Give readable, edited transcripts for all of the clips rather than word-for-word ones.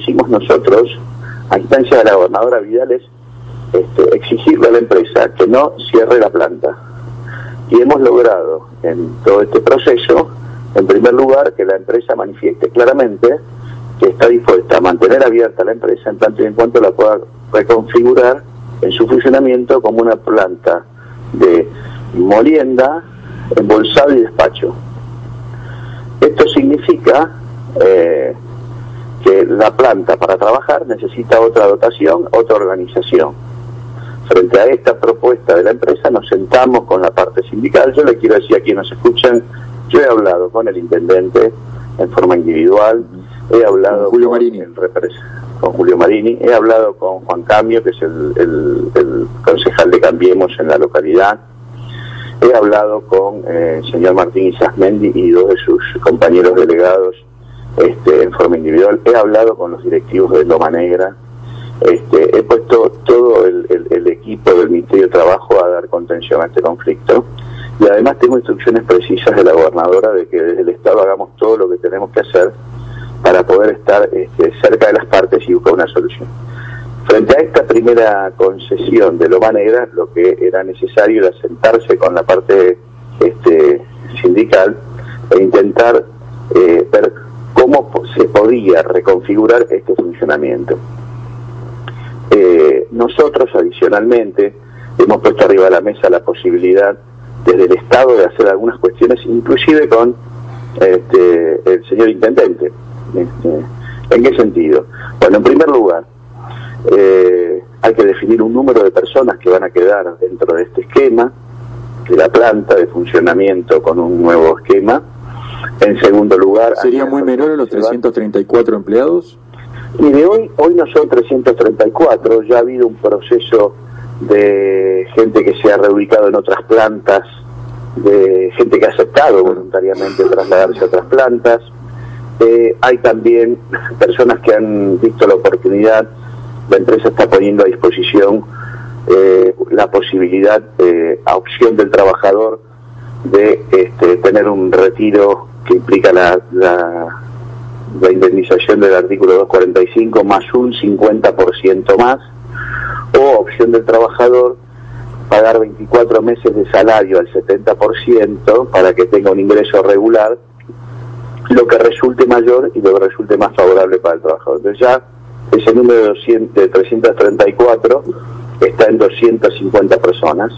hicimos nosotros, a instancia de la gobernadora Vidal, es exigirle a la empresa que no cierre la planta. Y hemos logrado en todo este proceso, en primer lugar, que la empresa manifieste claramente que está dispuesta a mantener abierta la empresa en tanto y en cuanto la pueda reconfigurar en su funcionamiento como una planta de molienda, embolsado y despacho. Esto significa que la planta para trabajar necesita otra dotación, otra organización. Frente a esta propuesta de la empresa nos sentamos con la parte sindical. Yo le quiero decir a quienes nos escuchan, yo he hablado con el intendente en forma individual, he hablado Julio Marini. Con Julio Marini, he hablado con Juan Cambio, que es el concejal de Cambiemos en la localidad, he hablado con el señor Martín Isasmendi y dos de sus compañeros delegados en forma individual, he hablado con los directivos de Loma Negra, he puesto todo el equipo del Ministerio de Trabajo a dar contención a este conflicto, y además tengo instrucciones precisas de la gobernadora de que desde el Estado hagamos todo lo que tenemos que hacer para poder estar cerca de las partes y buscar una solución. Frente a esta primera concesión de Loma Negra, lo que era necesario era sentarse con la parte sindical e intentar ver cómo se podía reconfigurar este funcionamiento. Nosotros, adicionalmente, hemos puesto arriba de la mesa la posibilidad desde el Estado de hacer algunas cuestiones, inclusive con el señor intendente. ¿En qué sentido? Bueno, en primer lugar, hay que definir un número de personas que van a quedar dentro de este esquema, de la planta de funcionamiento con un nuevo esquema. En segundo lugar... ¿Sería muy menor a los 334 empleados? Mire, hoy no son 334, ya ha habido un proceso de gente que se ha reubicado en otras plantas, de gente que ha aceptado voluntariamente trasladarse a otras plantas. Hay también personas que han visto la oportunidad, la empresa está poniendo a disposición la posibilidad, a opción del trabajador, de tener un retiro que implica la indemnización del artículo 245 más un 50% más, o opción del trabajador pagar 24 meses de salario al 70% para que tenga un ingreso regular, lo que resulte mayor y lo que resulte más favorable para el trabajador. Entonces ya ese número de 334 está en 250 personas.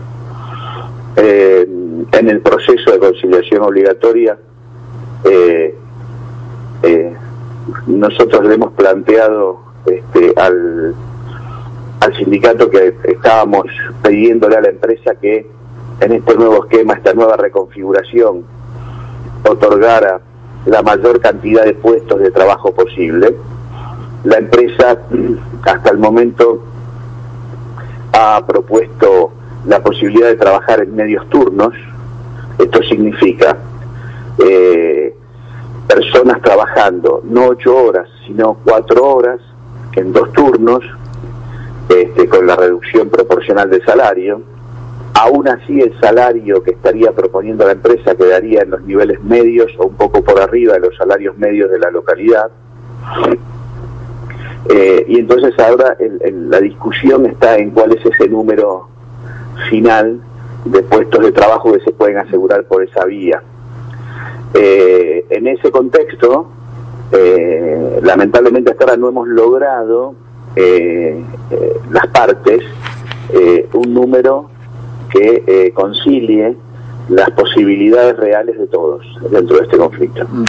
En el proceso de conciliación obligatoria, nosotros le hemos planteado al sindicato que estábamos pidiéndole a la empresa que en este nuevo esquema, esta nueva reconfiguración, otorgara la mayor cantidad de puestos de trabajo posible. La empresa hasta el momento ha propuesto la posibilidad de trabajar en medios turnos. Esto significa personas trabajando no 8 horas, sino 4 horas en 2 turnos, con la reducción proporcional de salario. Aún así, el salario que estaría proponiendo la empresa quedaría en los niveles medios o un poco por arriba de los salarios medios de la localidad. Y entonces ahora la discusión está en cuál es ese número final de puestos de trabajo que se pueden asegurar por esa vía. En ese contexto, lamentablemente hasta ahora no hemos logrado las partes un número que concilie las posibilidades reales de todos dentro de este conflicto.